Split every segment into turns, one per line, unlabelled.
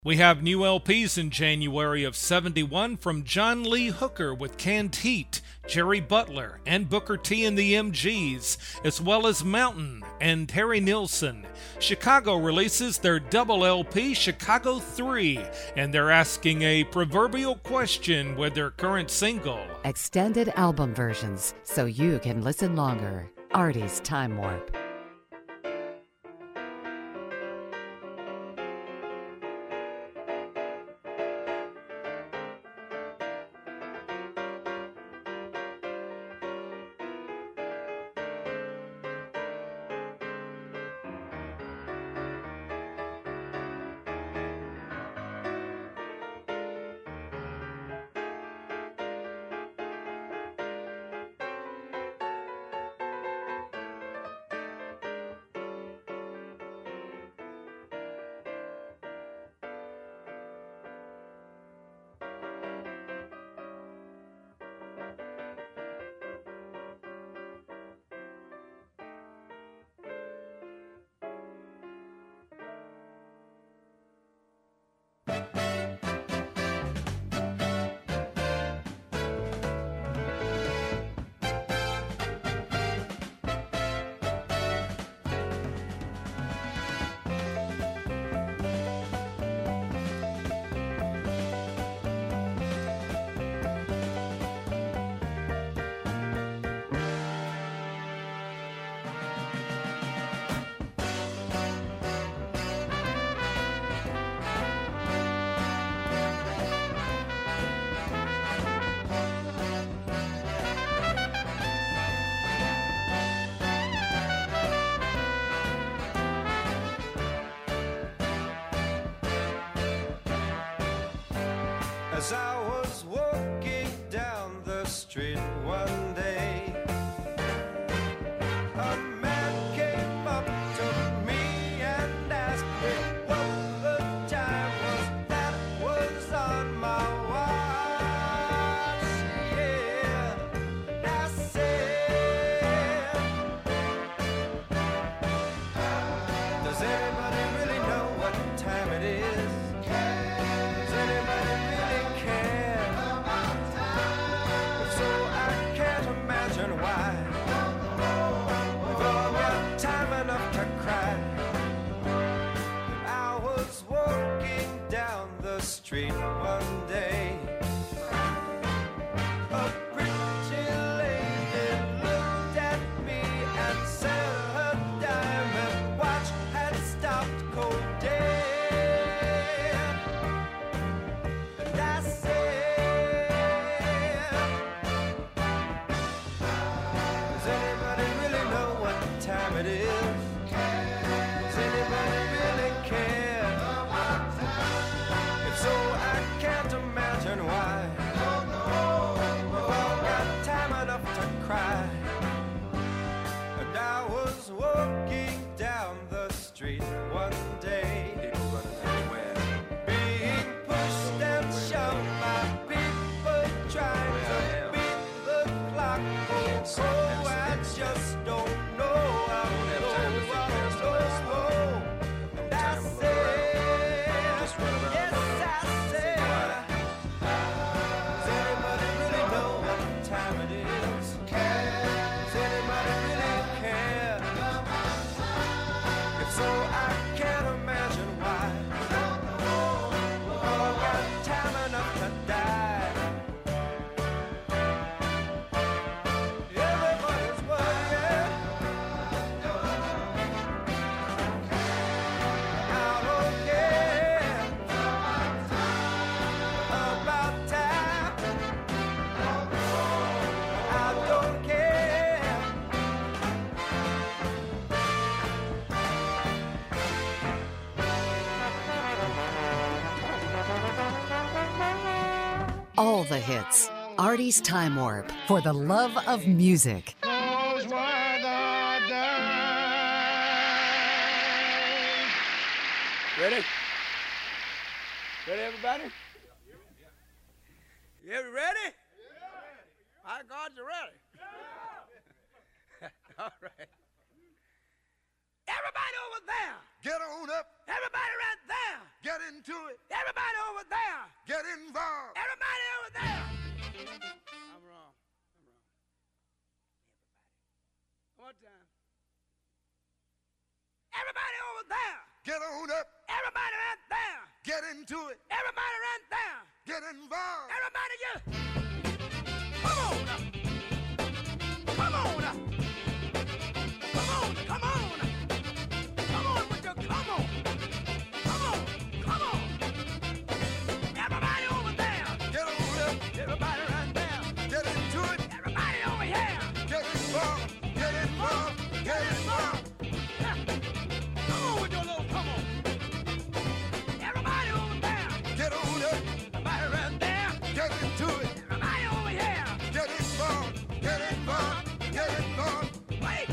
We have new LPs in January of '71 from John Lee Hooker with Canned Heat, Jerry Butler, and Booker T and the MGs, as well as Mountain and Terry Nilsson. Chicago releases their double LP, Chicago 3, and they're asking a proverbial question with their current single.
Extended album versions, so you can listen longer. Artie's Time Warp.
As I was walking down the street one day, a man came up to me and asked me what the time was that was on my watch. Yeah, I said, does anybody really know what time it is? Does anybody really care? If so, I can't imagine why. We've all got time enough to cry. I was walking down the street one day. A pretty lady looked at me and said her diamond watch had stopped cold dead. And I said, does anybody really know what time it is? Does anybody really care? If so, I can't imagine why. We've all got time enough to cry. And I was walking down the street one day, people running everywhere, being pushed and shoved by people trying to beat the clock. Oh, I just don't know. I don't know. And I said, yes, I said, does anybody really know what time it is? Does anybody really care? If so, I can't imagine why. We've all got time enough to die. Everybody's worried I don't care about time. I don't care.
All the hits. Artie's Time Warp. For the love of music.
Those were the days.
Ready? Ready, everybody? You ready? My God, you ready? All right. Everybody Everybody over there.
Get on up.
Everybody right there.
Get into it.
Everybody over there.
Get involved.
Everybody over there. I'm wrong. Everybody. One more time. Everybody over there.
Get on up.
Everybody right there.
Get into it.
Everybody right there.
Get involved.
Everybody just. Come on now. Come on now. Come on. Come on. Come on with your come on. Come on. Come on. Everybody over there.
Get on up.
Everybody right there.
Get into it.
Everybody over here.
Get involved. Get involved. Get involved.
Come on with your little come on. Everybody over there.
Get on up.
Everybody right there.
Get into it.
Everybody over here.
Get involved. Get involved. Get involved.
Wait.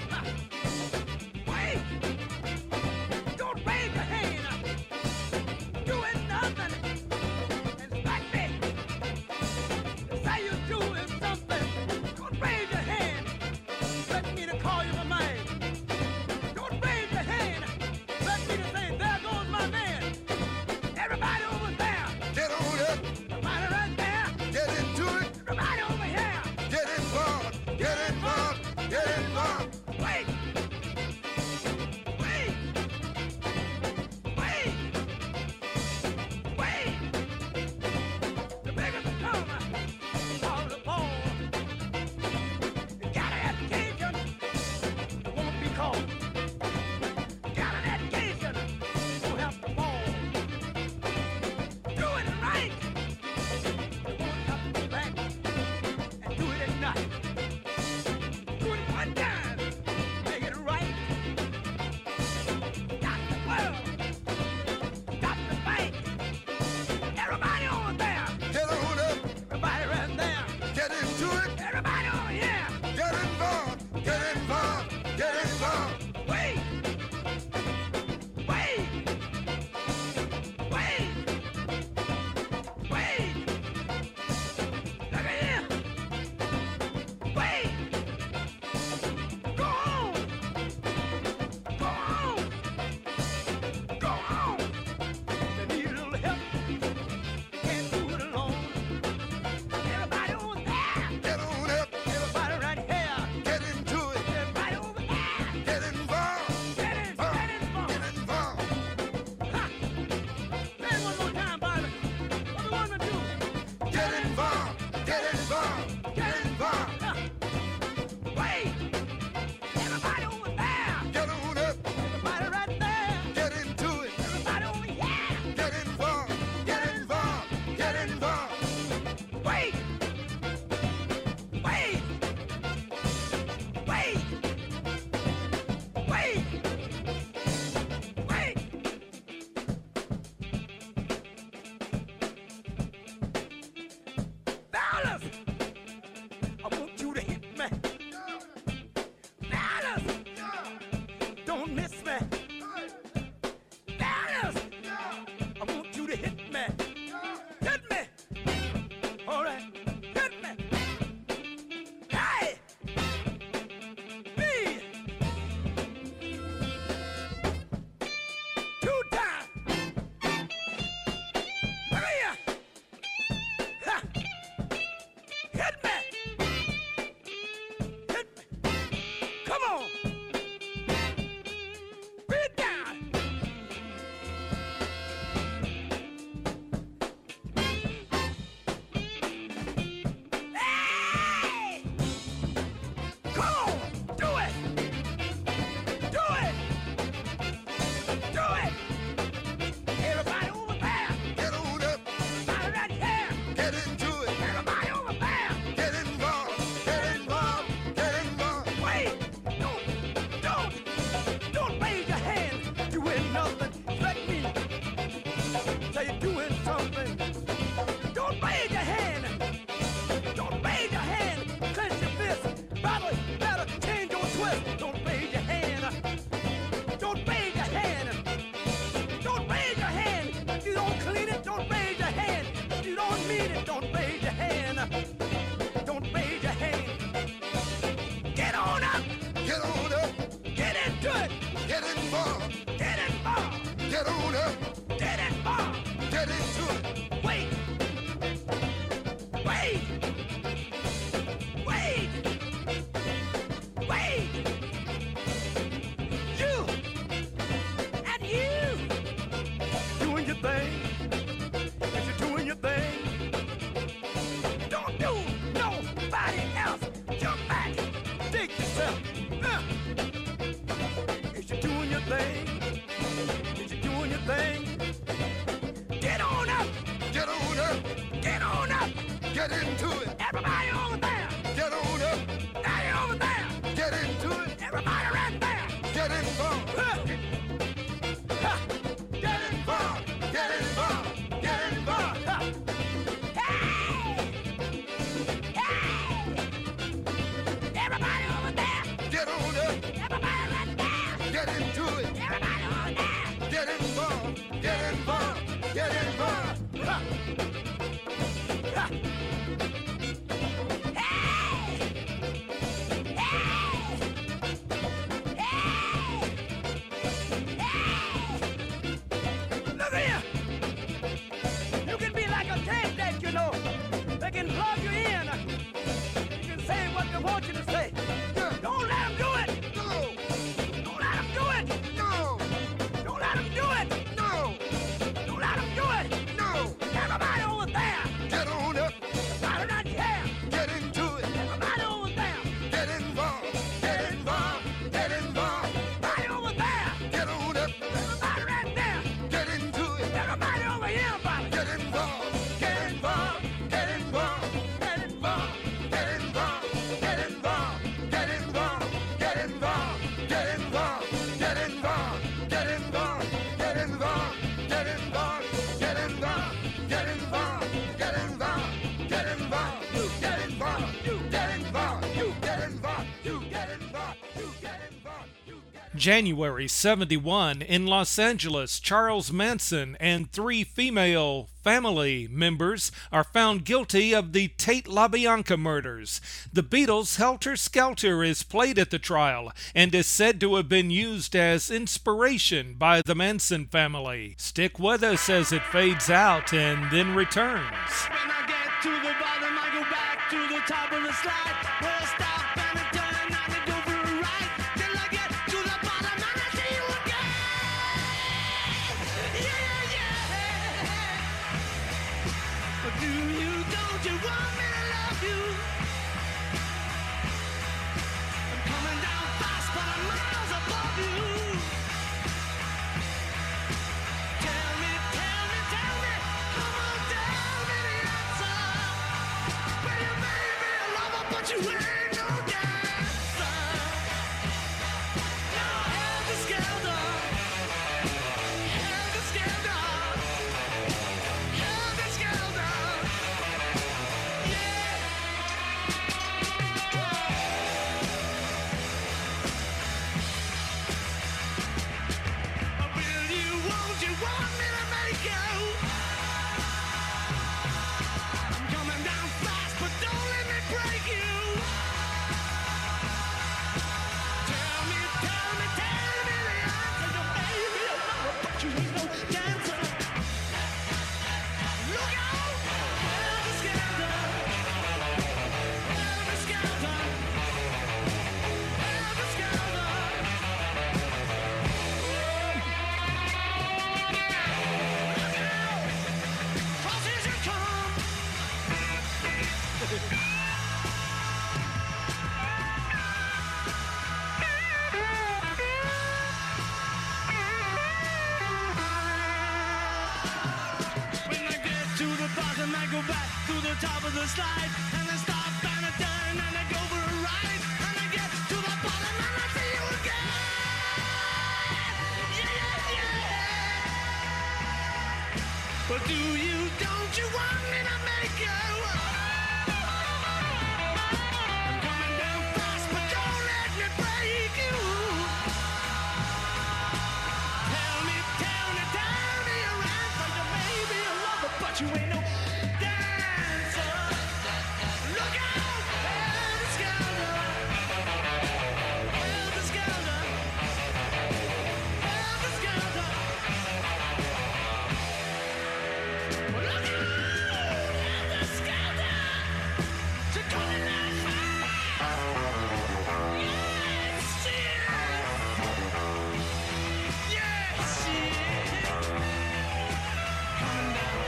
Wait. Don't raise your hand. Doing nothing. Expect me. Say you're doing something. Don't raise your hand. Expect me to call you my man. Don't raise your hand. Expect me to say, there goes my man. Everybody over there.
Get on up.
Everybody right there.
Get into it.
Everybody over here.
Get involved. Get involved. Get involved.
Wait. Wait. Wait. Wait. The bigger the drama, all the ball. You got an education, you won't be called. You got an education, you won't have to fall. Do it right. You won't have to go back and do it at night. Do it one time, make it right. Got the world, got the fight. Everybody over there,
Get on up.
everybody right there,
Get into it.
everybody over here.
Get involved. Get involved. Get involved.
Wait, wait, wait, wait. Look at here. Wait. Go on. Go on. Go on. You need a little help. Can't do it alone. Everybody over there.
Get on up.
Everybody right here.
Get into it.
Everybody over there.
Get involved.
Get in. Get involved.
Get involved.
Ha! Say it one more time, Bobby. What we want to do?
Get involved. Get involved. Get involved.
Ha! Wait! Everybody over there!
Get on up.
Everybody right there!
Get into it.
Everybody over here!
Get involved. Get involved. Get involved.
Wait! Wait! Wait! Wait! Wait! Dallas! I want you to hit me. Dallas! Don't miss me. Dallas! I want you to hit me. Hit me! All right. Hit me! Hey! Me! 2 times! Look at here! Ha! Hit me! Hit me! Come on! Beat down! Hey! Come on! Do it! Do it! Do it! Everybody over there!
Get on up.
Everybody right here!
Get into it.
Everybody over there!
Get involved. Get involved. Get involved.
Wait! Don't raise your hand! Doing nothing! Let me say you're doing something! Don't raise your hand! Don't raise your hand! Clench your fist! Brother, better change your twist! Don't raise your hand! Don't raise your hand! Don't raise your hand! If you don't clean it, don't raise your hand! If you don't mean it, don't raise your hand! Don't raise your hand! Get on up!
Get on up.
Get into it!
Get involved. Get into it.
Everybody over there.
Get on up.
Daddy over there.
Get into it.
Everybody right there.
Get involved. Get involved. Get involved. Get involved.
Everybody over there.
Get on up.
Everybody right there.
Get into it.
Everybody over there.
Get involved. Get involved. Get involved.
Look here. You can be like a tank deck, you know. They can plug you in. You can say what they want you to say. Don't let them do it.
No.
Don't let them do it.
No.
Don't let them do it.
No.
Don't let them do it.
No.
Everybody over there.
Get on up.
Everybody right here.
Get into it.
Everybody over there.
Get involved. Get involved. Get involved.
Everybody over there.
Get on up.
Everybody right there.
Get into it.
Everybody over here, buddy.
Get involved. Get involved. Get involved. Get involved. Get involved. Get involved. Get involved. Get involved. Get involved. Get involved. Get involved. Get involved. Get involved. Get involved. Get involved. Get involved. Get involved. You get involved. You get involved. You get involved. You get involved. You get involved. You get
January 71, in Los Angeles, Charles Manson and 3 female family members are found guilty of the Tate LaBianca murders. The Beatles' Helter Skelter is played at the trial and is said to have been used as inspiration by the Manson family. Stick with us as it fades out and then returns.
When I get to the bottom, I go back to the top of the slide. Where I stop and I turn and I go for a ride. Till I get to the bottom and I see you again. Yeah, yeah. But do you, don't you want me to love you? I'm coming down fast, but I'm miles above you. Tell me, come on, tell me the answer. Well, you may be a lover, but you ain't no dancer. Now, helter skelter, helter skelter, helter skelter. Yeah. Will you, won't you want me to make you? I'm coming down fast, but don't let me break you. Tell me the answer. You may be a lover, but you ain't no dancer. Look out! Helter skelter, helter skelter, helter skelter. Crosses you come. When I get to the bottom, I go back to the top of the slide. And I stop and I turn and I go for a ride. And I get to the bottom and I see you again. Yeah, yeah. But do you, don't you want me to make you? I'm coming down fast, but don't let me break you. Tell me your answer. You may be a lover, but you ain't no dancer. Look out, helter skelter, helter skelter, helter skelter. Look out, helter skelter. You're coming down fast. Yes, yes. Coming down.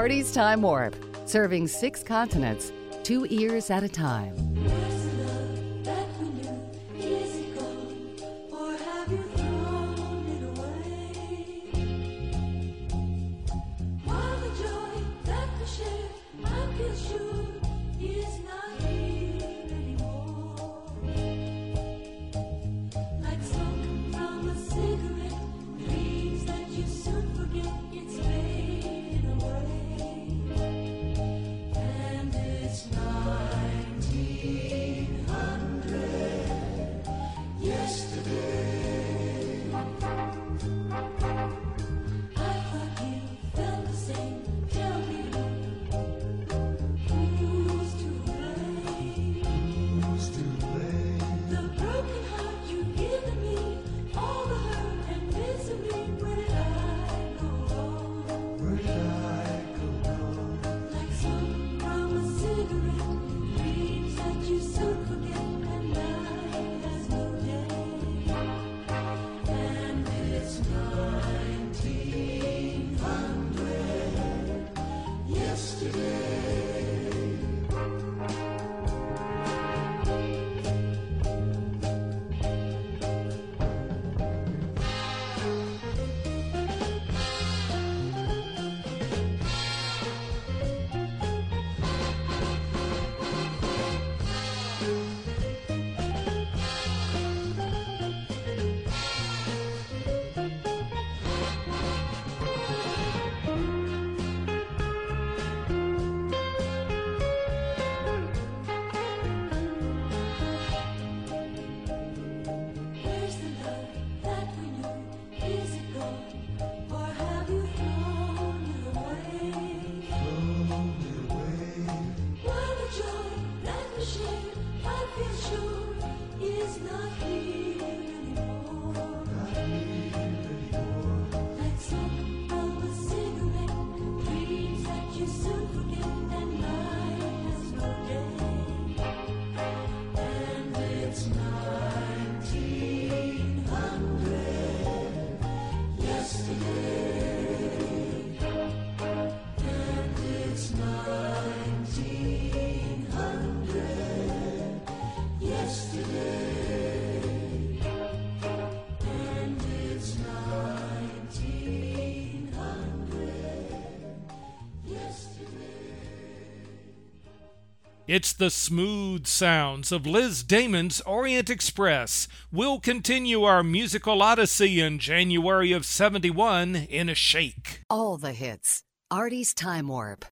Artie's Time Warp, serving 6 continents, 2 ears at a time.
It's the smooth sounds of Liz Damon's Orient Express. We'll continue our musical odyssey in January of '71 in a shake.
All the hits. Artie's Time Warp.